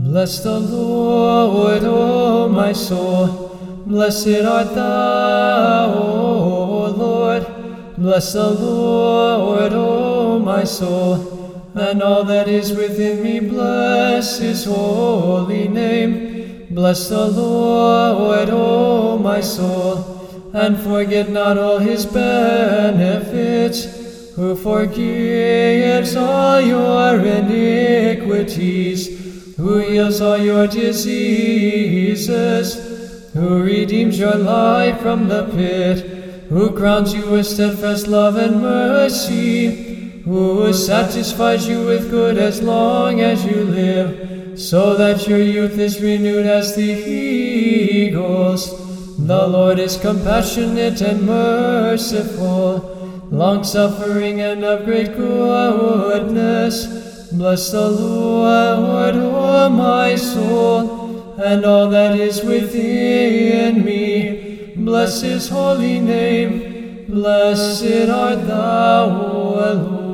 Bless the Lord, O my soul. Blessed art thou, O Lord. Bless the Lord, O my soul, and all that is within me. Bless his holy name. Bless the Lord, O my soul, and forget not all his benefits, who forgives all your iniquities, who heals all your diseases, who redeems your life from the pit, who crowns you with steadfast love and mercy, who satisfies you with good as long as you live, so that your youth is renewed as the eagles. The Lord is compassionate and merciful, long-suffering and of great goodness. Bless the Lord, O my soul, and all that is within me. Bless his holy name. Blessed art thou, O Lord.